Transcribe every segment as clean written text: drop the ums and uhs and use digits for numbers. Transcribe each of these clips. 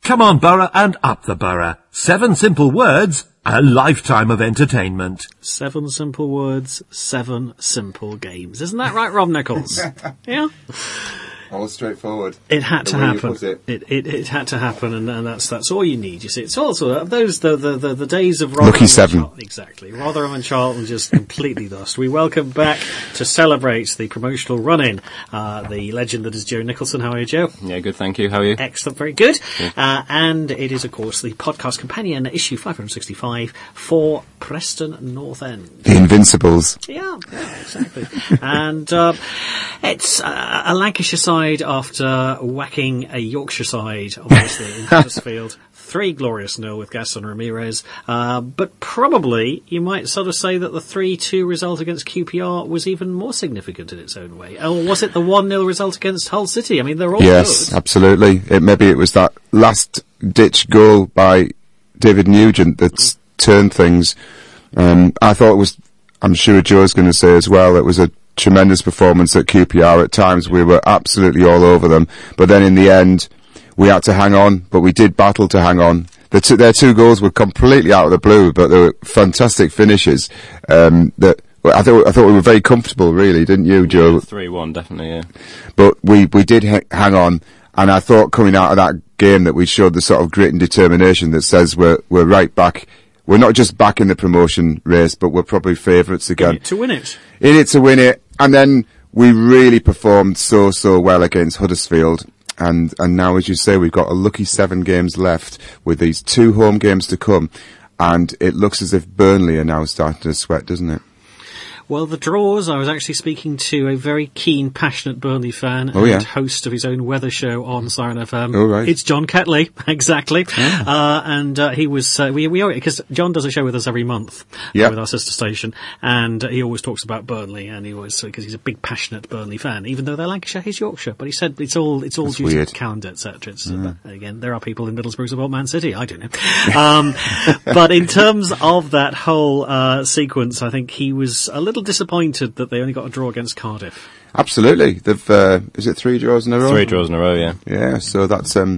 Come on, Borough, and up the Borough. 7 simple words, a lifetime of entertainment. 7 simple words, 7 simple games. Isn't that right, Rob Nichols? Yeah? All straightforward. It had to happen. It had to happen, and that's all you need. You see, it's also those the days of Lucky 7. Exactly, Rotherham and Charlton just completely lost. We welcome back to celebrate the promotional run-in the legend that is Joe Nicholson. How are you, Joe? Yeah, good, thank you. How are you? Excellent, very good. And it is, of course, the podcast companion, issue 565 for Preston North End. The Invincibles. Yeah, exactly. And it's a Lancashire side after whacking a Yorkshire side, obviously, in Huddersfield. 3-0 with Gaston Ramirez. But probably you might sort of say that the 3-2 result against QPR was even more significant in its own way. Or was it the 1-0 result against Hull City? I mean, they're all Yes, good. Absolutely. Maybe it was that last-ditch goal by David Nugent that's turned things. I thought it was, I'm sure Joe's going to say as well, it was a tremendous performance at QPR. At times we were absolutely all over them, but then in the end we had to hang on, but we did battle to hang on. Their 2 goals were completely out of the blue, but they were fantastic finishes. I thought we were very comfortable, really, didn't you, Joe? 3-1, definitely, yeah. But we did hang on, and I thought coming out of that game that we showed the sort of grit and determination that says we're right back. We're not just back in the promotion race, but we're probably favourites again. In it to win it. In it to win it. And then we really performed so well against Huddersfield. And now, as you say, we've got a lucky 7 games left with these 2 home games to come. And it looks as if Burnley are now starting to sweat, doesn't it? Well, the draws, I was actually speaking to a very keen, passionate Burnley fan and host of his own weather show on Siren FM. Oh, right. It's John Ketley, exactly. And he was, because John does a show with us every month with our sister station, and he always talks about Burnley, and he always, because he's a big, passionate Burnley fan, even though they're Lancashire, he's Yorkshire. But he said it's all due to the calendar, etc. But again, there are people in Middlesbrough who support Man City, I don't know. But in terms of that whole sequence, I think he was a little disappointed that they only got a draw against Cardiff. Absolutely. They've, is it 3 draws in a row? 3 draws in a row, yeah. Yeah, so that's, Is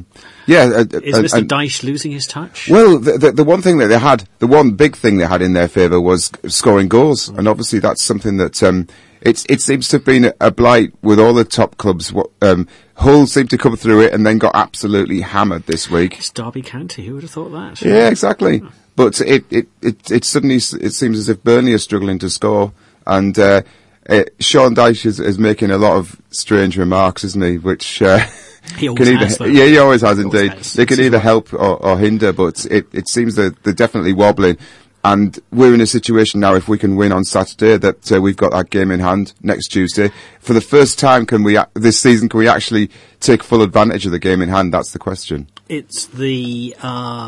Mr. Dyche losing his touch? Well, the one thing that they had, the one big thing they had in their favour was scoring goals. And obviously that's something that, it seems to have been a blight with all the top clubs. Hull seemed to come through it and then got absolutely hammered this week. It's Derby County, who would have thought that? Yeah, exactly. But it suddenly, it seems as if Burnley are struggling to score. And Sean Dyche is making a lot of strange remarks, isn't he? Which he always has, though. Yeah, he always has indeed. They can either help or hinder, but it seems that they're definitely wobbling. And we're in a situation now, if we can win on Saturday, that we've got that game in hand next Tuesday. For the first time, this season, can we actually take full advantage of the game in hand? That's the question. It's the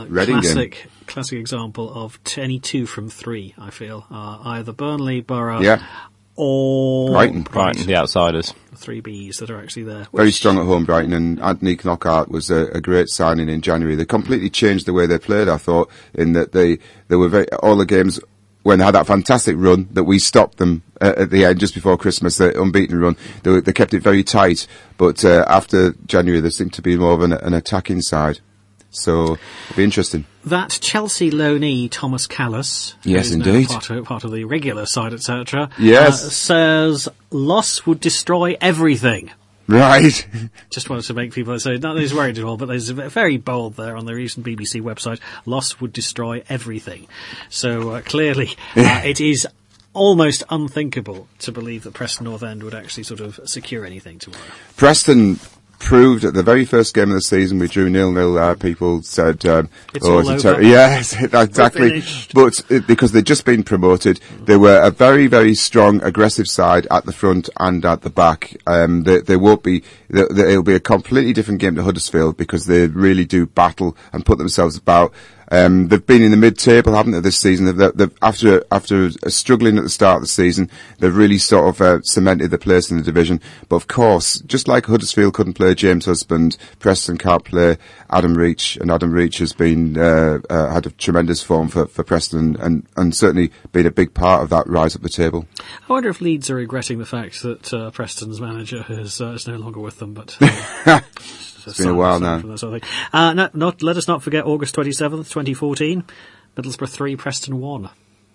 classic example of any 2 from 3, I feel. Either Burnley, Borough, or Brighton, the outsiders. 3 Bs that are actually there. Very strong at home, Brighton, and Anthony Knockaert was a great signing in January. They completely changed the way they played, I thought, in that they were all the games when they had that fantastic run that we stopped them at the end just before Christmas, the unbeaten run. They kept it very tight, but after January there seemed to be more of an attacking side. So it'll be interesting. That Chelsea loanee Thomas Callas, yes, who's indeed, part of the regular side, etc. Yes, says loss would destroy everything. Right. Just wanted to make people say not that he's worried at all, but there's very bold there on the recent BBC website. Loss would destroy everything. So clearly, it is almost unthinkable to believe that Preston North End would actually sort of secure anything tomorrow. Preston proved at the very first game of the season we drew 0-0. People said, it's all over. Yes, exactly. But because they'd just been promoted, they were a very, very strong, aggressive side at the front and at the back. They won't be. It'll be a completely different game to Huddersfield because they really do battle and put themselves about. They've been in the mid-table, haven't they, this season? They've after struggling at the start of the season, they've really sort of cemented their place in the division. But of course, just like Huddersfield couldn't play James Husband, Preston can't play Adam Reach, and Adam Reach has been had a tremendous form for Preston and certainly been a big part of that rise up the table. I wonder if Leeds are regretting the fact that Preston's manager is no longer with them, but It's been a while now. Sort of let us not forget August 27th, 2014, Middlesbrough 3, Preston 1.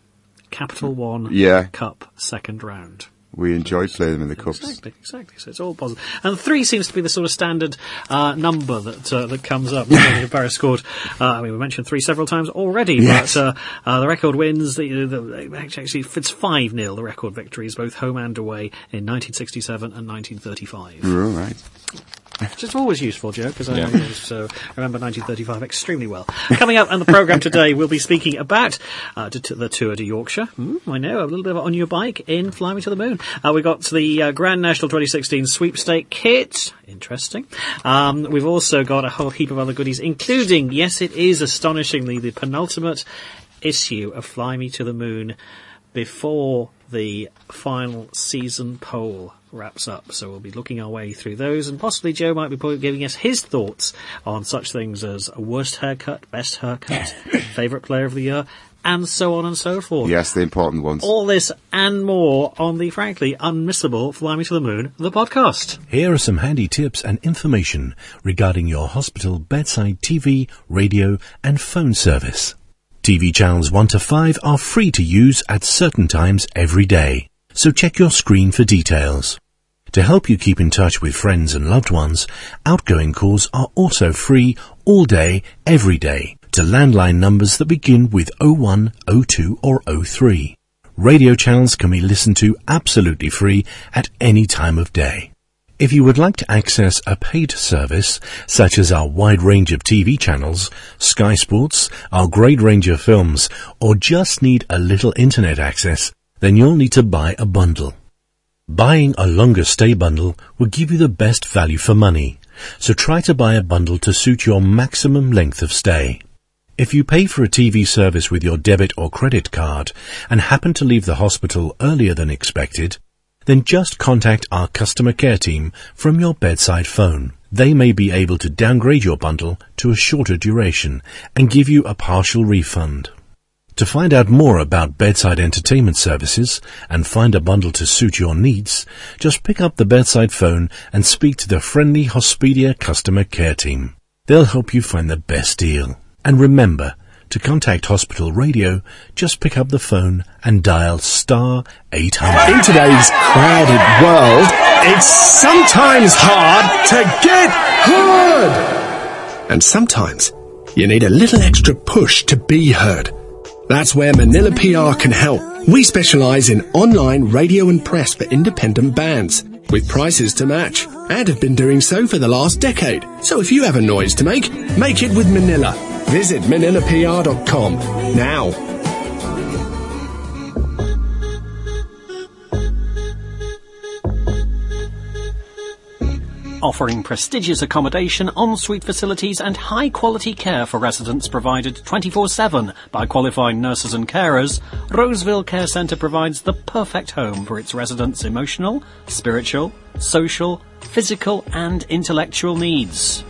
Capital One Cup second round. We enjoyed playing them in the cups. Exactly. So it's all positive. And 3 seems to be the sort of standard number that comes up. Paris scored. We mentioned 3 several times already, yes. But the record wins. Actually, it's 5-0. The record victories, both home and away, in 1967 and 1935. Right. Which is always useful, Joe, because I remember 1935 extremely well. Coming up on the programme today, we'll be speaking about the Tour de Yorkshire. I know, a little bit of On Your Bike in Fly Me to the Moon. We got the Grand National 2016 sweepstake kit. Interesting. We've also got a whole heap of other goodies, including, yes, it is astonishingly the penultimate issue of Fly Me to the Moon before the final season poll wraps up. So we'll be looking our way through those, and possibly Joe might be giving us his thoughts on such things as a worst haircut, best haircut, favourite player of the year, and so on and so forth. Yes, the important ones. All this and more on the, frankly, unmissable Fly Me to the Moon, the podcast. Here are some handy tips and information regarding your hospital bedside TV, radio and phone service. TV channels 1 to 5 are free to use at certain times every day, so check your screen for details. To help you keep in touch with friends and loved ones, outgoing calls are also free all day, every day, to landline numbers that begin with 01, 02 or 03. Radio channels can be listened to absolutely free at any time of day. If you would like to access a paid service, such as our wide range of TV channels, Sky Sports, our great range of films, or just need a little internet access, then you'll need to buy a bundle. Buying a longer stay bundle will give you the best value for money, so try to buy a bundle to suit your maximum length of stay. If you pay for a TV service with your debit or credit card and happen to leave the hospital earlier than expected, then just contact our customer care team from your bedside phone. They may be able to downgrade your bundle to a shorter duration and give you a partial refund. To find out more about bedside entertainment services and find a bundle to suit your needs, just pick up the bedside phone and speak to the friendly Hospedia customer care team. They'll help you find the best deal. And remember, to contact Hospital Radio, just pick up the phone and dial *800. In today's crowded world, it's sometimes hard to get heard. And sometimes you need a little extra push to be heard. That's where Manila PR can help. We specialise in online radio and press for independent bands, with prices to match, and have been doing so for the last decade. So if you have a noise to make it with Manila. Visit manilapr.com now. Offering prestigious accommodation, en-suite facilities and high-quality care for residents provided 24/7 by qualified nurses and carers, Roseville Care Centre provides the perfect home for its residents' emotional, spiritual, social, physical and intellectual needs.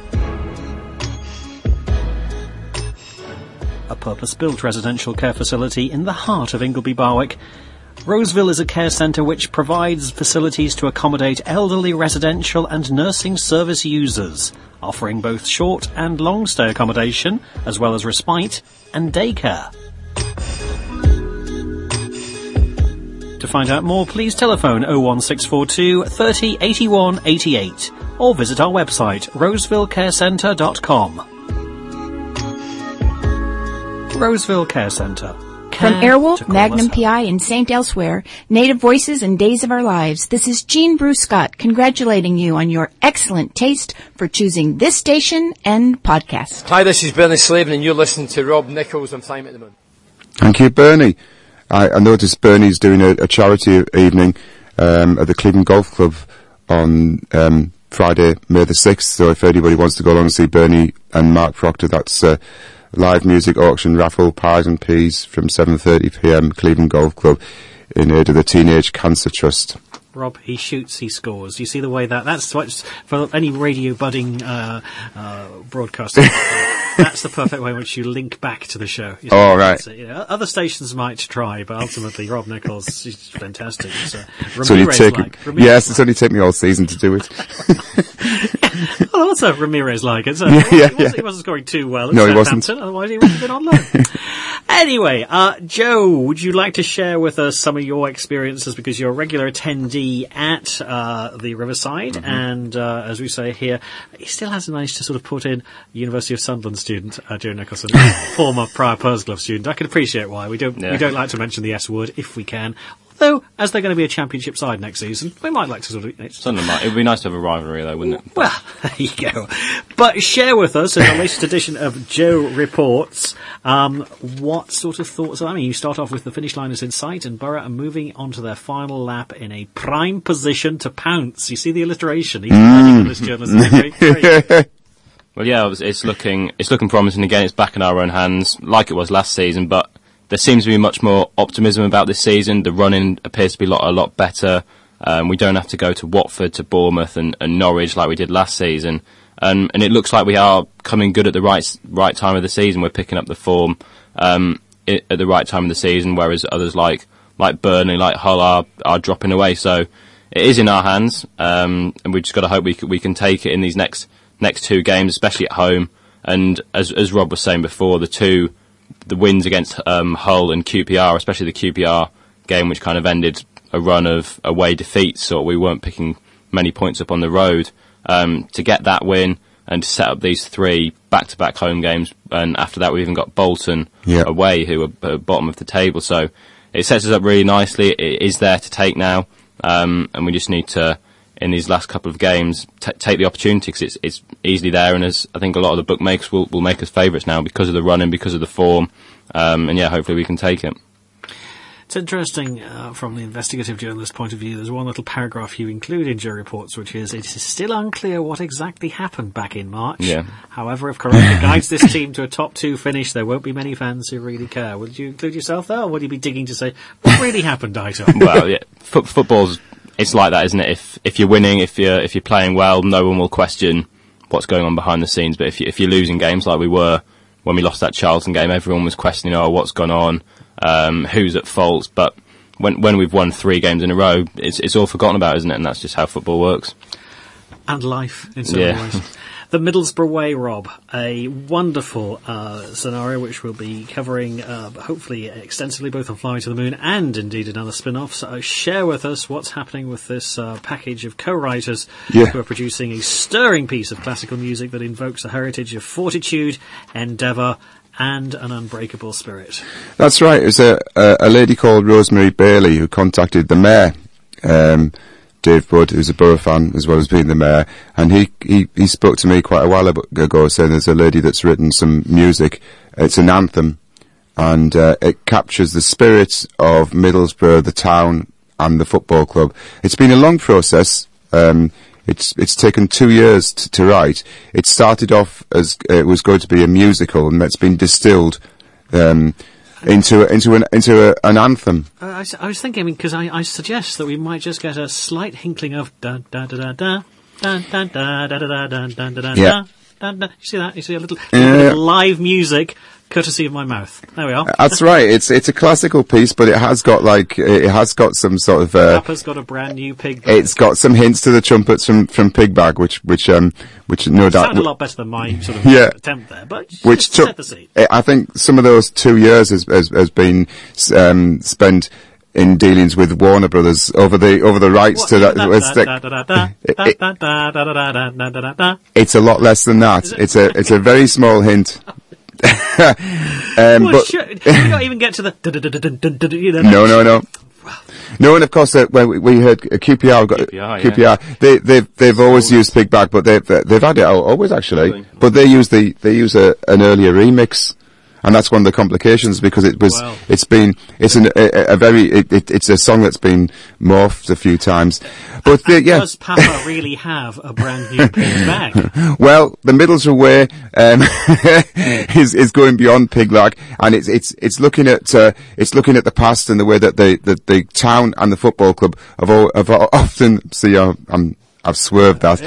A purpose-built residential care facility in the heart of Ingleby Barwick, Roseville is a care centre which provides facilities to accommodate elderly residential and nursing service users, offering both short and long stay accommodation, as well as respite and daycare. To find out more, please telephone 01642 30 81 88 or visit our website rosevillecarecentre.com. Roseville Care Centre. From Airwolf, Magnum PI, and St. Elsewhere, Native Voices and Days of Our Lives, this is Jean Bruce Scott congratulating you on your excellent taste for choosing this station and podcast. Hi, this is Bernie Slavin and you're listening to Rob Nichols on Fly Me to the Moon. Thank you, Bernie. I noticed Bernie's doing a charity evening at the Cleveland Golf Club on Friday, May the 6th, so if anybody wants to go along and see Bernie and Mark Proctor, that's live music, auction, raffle, pies and peas from 7:30pm, Cleveland Golf Club, in aid of the Teenage Cancer Trust. Rob, he shoots, he scores. You see the way that's what, for any radio budding broadcaster. That's the perfect way in which you link back to the show. Oh, right. Other stations might try, but ultimately Rob Nichols is fantastic. It's only taken me all season to do it. Well, also Ramirez-like. He wasn't scoring too well at Southampton, otherwise he would have been on loan. Anyway, Joe, would you like to share with us some of your experiences, because you're a regular attendee at the Riverside, and as we say here, he still hasn't managed to sort of put in University of Sunderland student Joe Nicholson, former Prior Pearls Club student. I can appreciate why. We don't like to mention the S word if we can. Though, as they're going to be a championship side next season, we might like to sort of... It would be nice to have a rivalry, though, wouldn't it? Well, there you go. But share with us, in the latest edition of Joe Reports, what sort of thoughts... I mean, you start off with the finish line is in sight, and Borough are moving on to their final lap in a prime position to pounce. You see the alliteration? He's learning on this journalist. Well, yeah, it's looking promising again. It's back in our own hands, like it was last season, but... There seems to be much more optimism about this season. The running appears to be a lot better. We don't have to go to Watford, to Bournemouth and Norwich like we did last season. And it looks like we are coming good at the right time of the season. We're picking up the form at the right time of the season, whereas others like Burnley, like Hull are dropping away. So it is in our hands, and we've just got to hope we can take it in these next two games, especially at home. And as Rob was saying before, the wins against Hull and QPR, especially the QPR game, which kind of ended a run of away defeats, so we weren't picking many points up on the road. To get that win and to set up these 3 back-to-back home games, and after that we even got Bolton away, who are bottom of the table. So it sets us up really nicely. It is there to take now, and we just need to, in these last couple of games, take the opportunity, because it's easily there, and as I think a lot of the bookmakers will make us favourites now because of the running, because of the form, and hopefully we can take it. It's interesting from the investigative journalist point of view. There's one little paragraph you include in Joe Reports, which is, it is still unclear what exactly happened back in March. Yeah. However, if Corona guides this team to a top 2 finish, there won't be many fans who really care. Would you include yourself there, or would you be digging to say, what really happened, Dito? Well, yeah, football's... It's like that, isn't it? If you're winning, if you're playing well, no one will question what's going on behind the scenes. But if you're losing games like we were when we lost that Charlton game, everyone was questioning, what's gone on, who's at fault. But when we've won 3 games in a row, it's all forgotten about, isn't it? And that's just how football works. And life, in so many ways. The Middlesbrough Way, Rob, a wonderful scenario which we'll be covering hopefully extensively, both on Fly to the Moon and indeed in other spin-offs. Share with us what's happening with this package of co-writers who are producing a stirring piece of classical music that invokes a heritage of fortitude, endeavour and an unbreakable spirit. That's right. It was a lady called Rosemary Bailey who contacted the mayor, Dave Budd, who's a Borough fan as well as being the mayor, and he spoke to me quite a while ago saying there's a lady that's written some music. It's an anthem, and it captures the spirit of Middlesbrough, the town and the football club. It's been a long process. It's taken 2 years to write. It started off as it was going to be a musical, and it's been distilled into an anthem. I was thinking, because I suggest that we might just get a slight hinkling of da da da da da da da da da da da da da da. You see that? You see a little bit of live music, courtesy of my mouth. There we are. That's right. It's a classical piece, but it has got some sort of. Papa's got a brand new pig bag. It's got some hints to the trumpets from Pig Bag, which no doubt sound a lot better than my sort of attempt there, but which took. Set the scene. I think some of those 2 years has been spent in dealings with Warner Brothers over the rights to that. It's a lot less than that. It's a very small hint. You don't even get to the. No. No, and of course, when we heard QPR, they've always used Pig Bag, but they've had it always actually. Really? But they use an earlier remix. And that's one of the complications, because it's a song that's been morphed a few times. But does Papa really have a brand new Pig Bag? Well, the Middlesbrough Way is going beyond Pig Bag, and it's looking at the past and the way that the town and the football club have often. See, I'm I've swerved that.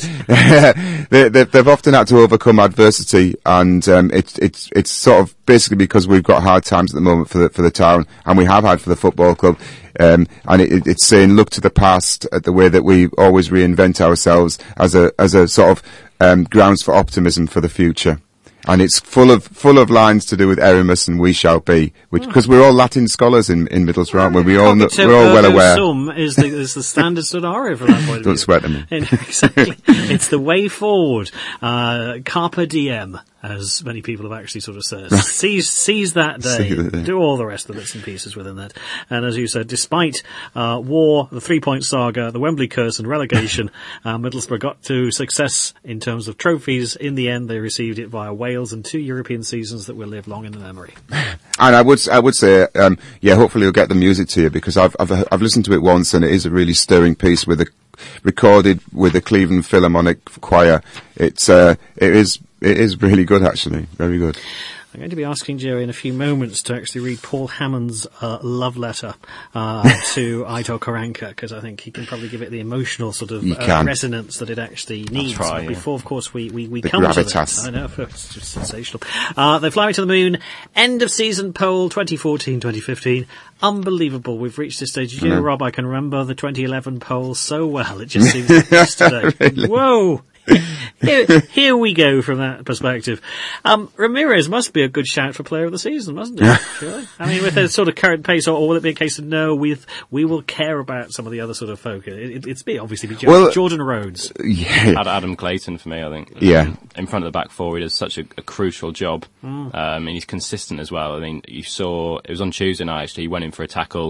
They've often had to overcome adversity, and it's sort of basically because we've got hard times at the moment for the town, and we have had for the football club. And it's saying look to the past at the way that we always reinvent ourselves as a sort of grounds for optimism for the future. And it's full of lines to do with Erimus and We Shall Be, because we're all Latin scholars in Middlesbrough, aren't we? We're all well aware. Sum is the standard scenario from that point of view. Don't sweat at me. Exactly. It's the way forward. Carpe diem, as many people have actually sort of said. Seize that day. Do all the rest of the bits and pieces within that. And as you said, despite war, the 3-point saga, the Wembley curse and relegation, Middlesbrough got to success in terms of trophies. In the end, they received it via Wales and 2 European seasons that will live long in the memory. And I would say, hopefully you'll get the music to you, because I've listened to it once, and it is a really stirring piece recorded with the Cleveland Philharmonic Choir. It is really good, actually. Very good. I'm going to be asking Jerry in a few moments to actually read Paul Hammond's love letter to Aitor Karanka, because I think he can probably give it the emotional sort of resonance that it actually needs. But before, of course, we come gravitas. to that. I know, it's just sensational. They're flying to the moon. End of season poll 2014-2015. Unbelievable. We've reached this stage. You know, Rob, I can remember the 2011 poll so well. It just seems like yesterday. Really? Whoa! Here we go from that perspective. Ramirez must be a good shout for player of the season, mustn't it? Surely? I mean, with the sort of current pace, or will it be a case of no, we will care about some of the other sort of folk? It's obviously Jordan Rhodes. Yeah. Adam Clayton for me, I think. Yeah. In front of the back four, he does such a crucial job. And he's consistent as well. I mean, you saw, it was on Tuesday night actually, he went in for a tackle.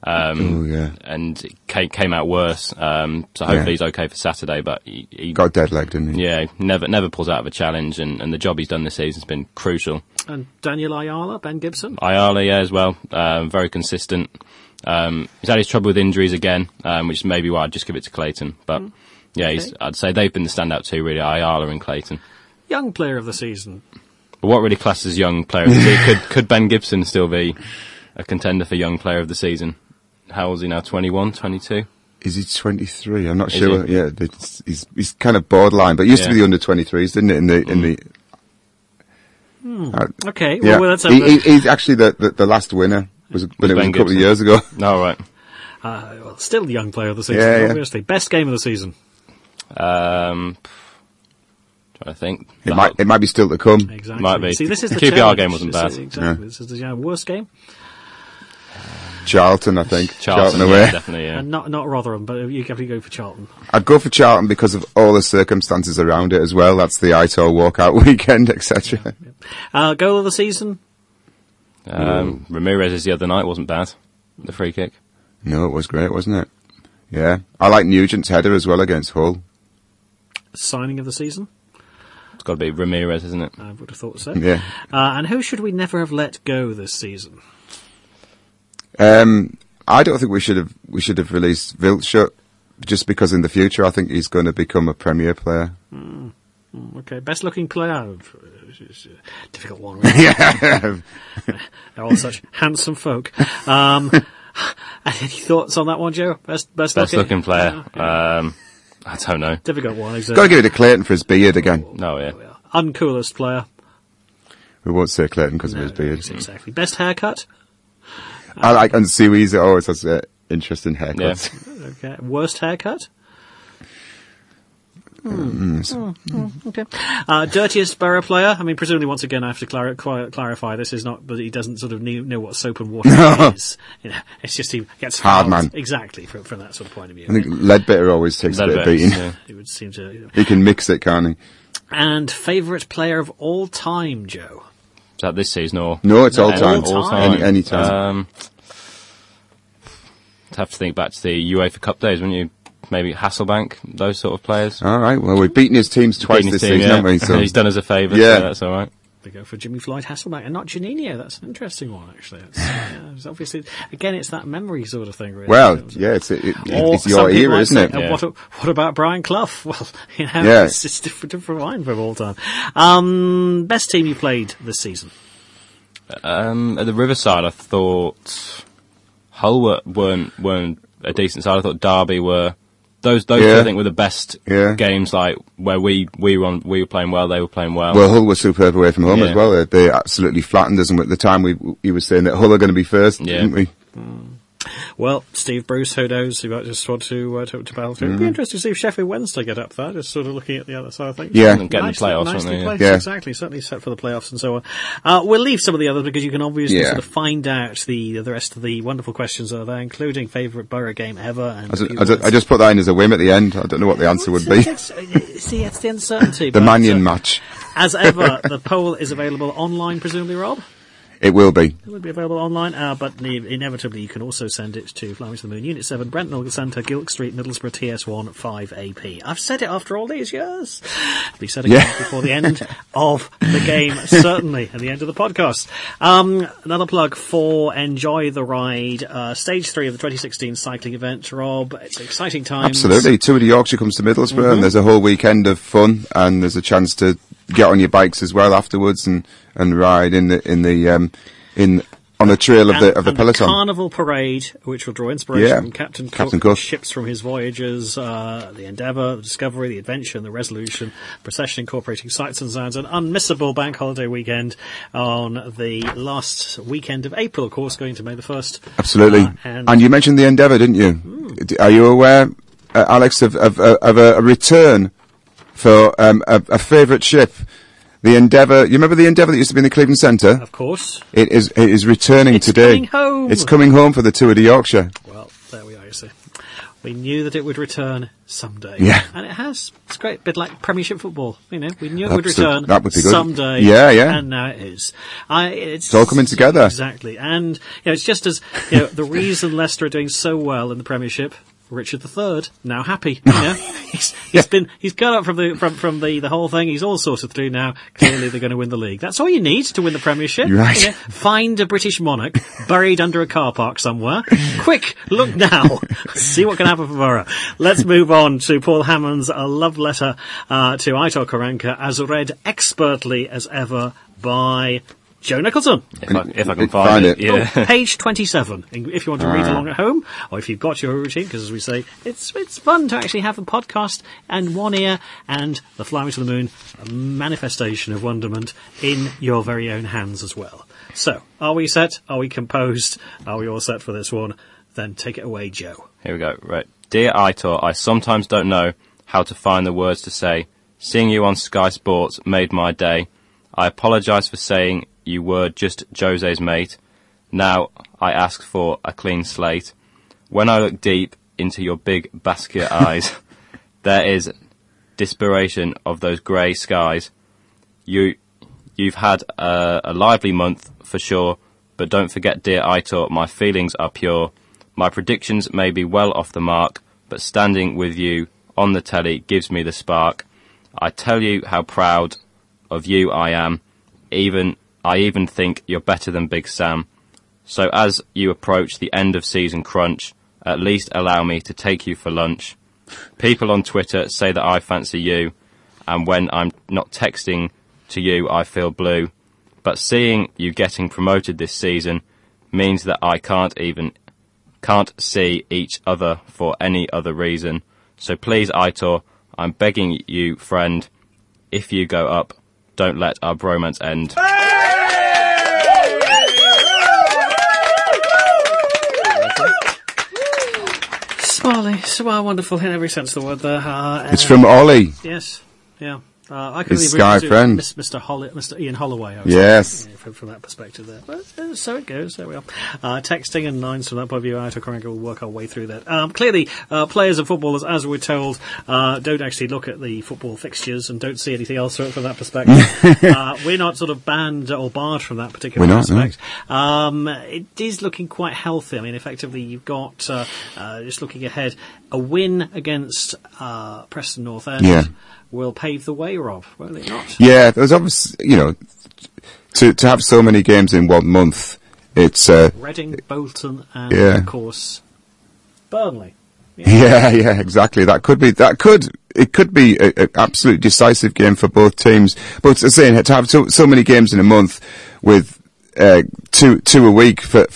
And it came out worse. So hopefully he's okay for Saturday. But he got dead leg, didn't he? Yeah, never pulls out of a challenge, and the job he's done this season has been crucial. And Daniel Ayala, Ben Gibson, yeah, as well. Very consistent. He's had his trouble with injuries again, which is maybe why I'd just give it to Clayton. But I'd say they've been the standout two, really, Ayala and Clayton. Young player of the season. But what really classes young player of the season? Could Ben Gibson still be a contender for young player of the season? How old is he now? 21, 22? Is he 23? I'm not sure. Yeah, he's kind of borderline, but it used to be the under 23s, didn't it? Okay, well, let's have he's actually the last winner. When it was a couple of years ago. Oh, right. Well, still the young player of the season, obviously. Best game of the season? Trying to think. It might be still to come. Exactly. Might be. See, this is the the QPR challenge. game wasn't bad. Exactly. This is the worst game. Charlton, I think. Charlton away. Yeah, definitely, yeah. And not Rotherham, but you have to go for Charlton. I'd go for Charlton because of all the circumstances around it as well. That's the Aitor walkout weekend, etc. Goal of the season? Ramirez's the other night wasn't bad. The free kick. No, it was great, wasn't it? Yeah. I like Nugent's header as well against Hull. Signing of the season? It's got to be Ramirez, isn't it? I would have thought so. Yeah. And who should we never have let go this season? I don't think we should have released Wildschut, just because in the future I think he's going to become a Premier player. Okay, best looking player. Difficult one, really. Yeah. They're all such handsome folk. Any thoughts on that one, Joe? Best looking player. I don't know. Difficult one, exactly. Got to give it to Clayton for his beard again. Oh, yeah. Uncoolest player. We won't say Clayton because of his beard. Exactly. Best haircut? I like, and Seaweeds always has interesting haircuts. Yeah. Okay. Worst haircut? Okay. Dirtiest Borough player? I mean, presumably, once again, I have to clarify, this is not, but he doesn't sort of know what soap and water is. You know, it's just he gets hard man. Exactly, from that sort of point of view. I think Ledbetter always takes a bit of beating. Yeah. It would seem to... He can mix it, can't he? And favourite player of all time, Joe? Is that this season or? No, it's all time. All time. Any time. I'd have to think back to the UEFA Cup days, wouldn't you? Maybe Hasselbank, those sort of players. All right. Well, we've beaten his teams twice this season, haven't we? So he's done us a favour. Yeah, so that's all right. They go for Jimmy Floyd Hasselbank and not Juninho. That's an interesting one, actually. It's obviously, again, it's that memory sort of thing, really. Well, yeah, it's your era, isn't it? Yeah. What about Brian Clough? Well, you know, it's different line from all time. Best team you played this season? At the Riverside, I thought Hull weren't a decent side. I thought Derby were Those I think were the best games, like where we were playing well, they were playing well. Well, Hull was superb away from home as well. They absolutely flattened us, and at the time you were saying that Hull are going to be first, didn't we? Well, Steve Bruce, who knows? You might just want to battle through. It'd be interesting to see if Sheffield Wednesday get up there, just sort of looking at the other side of things. Yeah. And getting the playoffs, aren't they? Exactly, certainly set for the playoffs and so on. We'll leave some of the others because you can obviously sort of find out the rest of the wonderful questions that are there, including favourite Borough game ever. And I just put that in as a whim at the end. I don't know what the answer would be. See, it's the uncertainty. The Mannion match. As ever, the poll is available online, presumably, Rob? It will be. It will be available online, but inevitably you can also send it to Flying to the Moon, Unit 7, Brentnor Centre, Gilk Street, Middlesbrough, TS1 5AP. I've said it after all these years. It'll be said again before the end of the game, certainly, at the end of the podcast. Another plug for Enjoy the Ride, Stage 3 of the 2016 cycling event. Rob, it's exciting times. Absolutely. Tour de Yorkshire comes to Middlesbrough, and there's a whole weekend of fun, and there's a chance to get on your bikes as well afterwards and ride on the trail of the peloton. The Carnival Parade, which will draw inspiration from Captain Cook, ships from his voyages, the Endeavour, the Discovery, the Adventure, and the Resolution. Procession incorporating sights and sounds. An unmissable bank holiday weekend on the last weekend of April, of course, going to May the 1st. Absolutely. And you mentioned the Endeavour, didn't you? Are you aware, Alex, of a return for a favourite ship, the Endeavour? You remember the Endeavour that used to be in the Cleveland Centre? Of course. It is returning today. Coming home. It's coming home for the Tour de Yorkshire. Well, there we are, you see. We knew that it would return someday. Yeah. And it has. It's great. A bit like Premiership football. We knew it would return that would be good. Someday. Yeah. And now it is. It's all coming together. Exactly. And it's just as the reason Leicester are doing so well in the Premiership. Richard III, now happy. He's got up from the whole thing. He's all sorted through now. Clearly, they're going to win the league. That's all you need to win the Premiership. Right. Find a British monarch buried under a car park somewhere. Quick, look now. See what can happen for Borough. Let's move on to Paul Hammond's love letter to Aitor Karanka, as read expertly as ever by Joe Nicholson. If I can find it. Yeah. Page 27, if you want to read along at home, or if you've got your routine, because as we say, it's fun to actually have a podcast and one ear and the Flying to the Moon, a manifestation of wonderment in your very own hands as well. So, are we set? Are we composed? Are we all set for this one? Then take it away, Joe. Here we go. Right. Dear Aitor, I sometimes don't know how to find the words to say. Seeing you on Sky Sports made my day. I apologise for saying you were just Jose's mate. Now I ask for a clean slate. When I look deep into your big basket eyes, there is desperation of those grey skies. You've had a lively month for sure, but don't forget, dear Aitor, my feelings are pure. My predictions may be well off the mark, but standing with you on the telly gives me the spark. I tell you how proud of you I am. I even think you're better than Big Sam. So as you approach the end of season crunch, at least allow me to take you for lunch. People on Twitter say that I fancy you, and when I'm not texting to you, I feel blue. But seeing you getting promoted this season means that I can't see each other for any other reason. So please, Aitor, I'm begging you, friend, if you go up, don't let our bromance end. Smiley, so wonderful in every sense of the word there. It's from Ollie. Yes, yeah. I can His Sky friend. Mr. Ian Holloway. Yes. From that perspective there. But so it goes, there we are. Texting and lines from that point of view, Aitor Karanka will work our way through that. Clearly, players and footballers, as we're told, don't actually look at the football fixtures and don't see anything else from that perspective. We're not sort of banned or barred from that particular aspect. No. It is looking quite healthy. I mean, effectively, you've got, just looking ahead, a win against Preston North End will pave the way, Rob, will it not? Yeah, there's obviously, to have so many games in 1 month, it's Reading, Bolton, and of course Burnley. Yeah, exactly. It could be an absolute decisive game for both teams. But as I say, to have so many games in a month with two a week for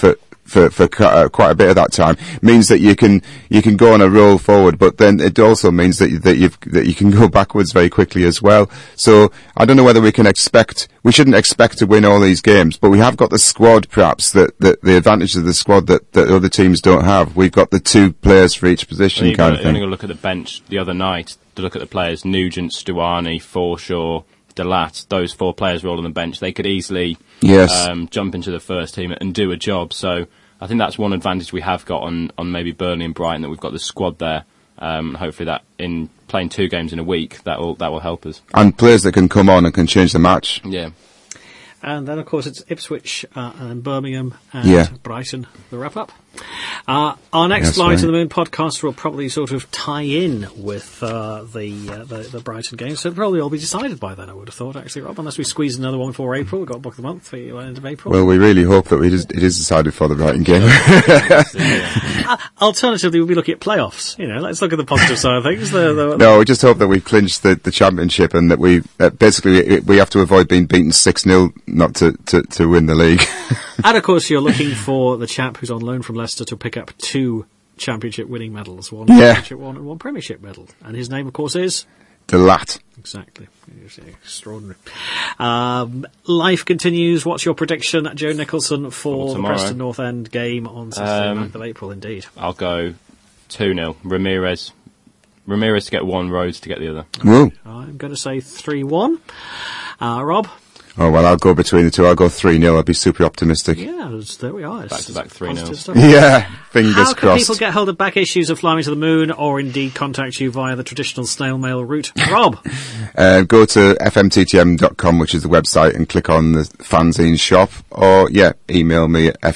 for quite a bit of that time, means that you can go on a roll forward, but then it also means that you can go backwards very quickly as well. So I don't know whether we shouldn't expect to win all these games, but we have got the squad, perhaps, that the advantage of the squad that other teams don't have. We've got the 2 players for each position kind of thing. You're going to look at the bench the other night to look at the players: Nugent, Stuani, Forshaw, Delat. Those 4 players were all on the bench. They could easily jump into the first team and do a job. So I think that's one advantage we have got on maybe Burnley and Brighton, that we've got the squad there. Hopefully that in playing 2 games in a week, that will help us. And players that can come on and can change the match. Yeah. And then, of course, it's Ipswich and Birmingham and Brighton, the wrap-up. Our next Line to the Moon podcast will probably sort of tie in with the Brighton game, so it'll probably all be decided by then, I would have thought, actually, Rob, unless we squeeze another one before April. We've got Book of the Month for the end of April. Well, we really hope that it is decided for the Brighton game. Alternatively, we'll be looking at playoffs. Let's look at the positive side of things. No, we just hope that we've clinched the championship, and that we basically we have to avoid being beaten 6-0 not to win the league. And of course, you're looking for the chap who's on loan from Leicester to pick up 2 championship winning medals, one championship one and 1 premiership medal. And his name, of course, is Delat. Exactly. Extraordinary. Life continues. What's your prediction, Joe Nicholson, for the Preston North End game on Saturday, 9th of April? Indeed. I'll go 2-0. Ramirez to get 1, Rhodes to get the other. Whoa. I'm going to say 3-1. Rob? Oh, well, I'll go between the 2. I'll go 3-0. I'll be super optimistic. Yeah, there we are. Back-to-back 3-0. Yeah, fingers crossed. How can people get hold of back issues of Flying to the Moon, or indeed contact you via the traditional snail mail route? Rob? Go to fmttm.com, which is the website, and click on the fanzine shop, or, email me at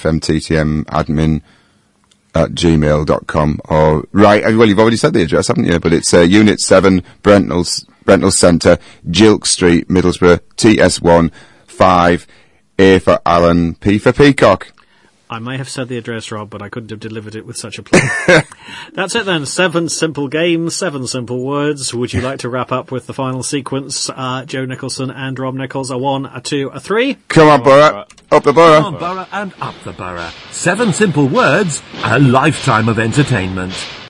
fmttmadmin@gmail.com, or, well, you've already said the address, haven't you? But it's Unit 7, Brentnell Centre, Gilk Street, Middlesbrough, TS1 5, A for Alan, P for Peacock. I may have said the address, Rob, but I couldn't have delivered it with such a plan. That's it then. 7 simple games, 7 simple words. Would you like to wrap up with the final sequence? Joe Nicholson and Rob Nichols, a 1, a 2, a 3. Come on, Borough. Up the Borough. Come on, Borough, and up the Borough. 7 simple words, a lifetime of entertainment.